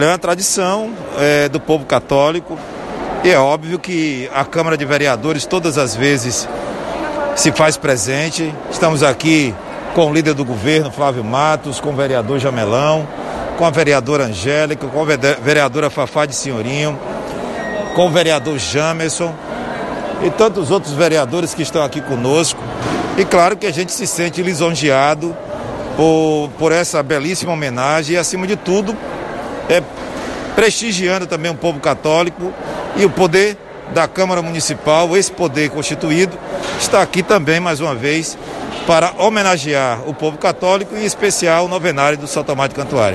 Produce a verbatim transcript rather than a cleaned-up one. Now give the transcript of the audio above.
É uma tradição é, do povo católico e é óbvio que a Câmara de Vereadores todas as vezes se faz presente. Estamos aqui com o líder do governo, Flávio Matos, com o vereador Jamelão, com a vereadora Angélica, com a vereadora Fafá de Senhorinho, com o vereador Jamerson e tantos outros vereadores que estão aqui conosco. E claro que a gente se sente lisonjeado por, por essa belíssima homenagem e, acima de tudo, é, prestigiando também o povo católico e o poder da Câmara Municipal, esse poder constituído, está aqui também mais uma vez para homenagear o povo católico e em especial o novenário do São Tomás de Cantuária.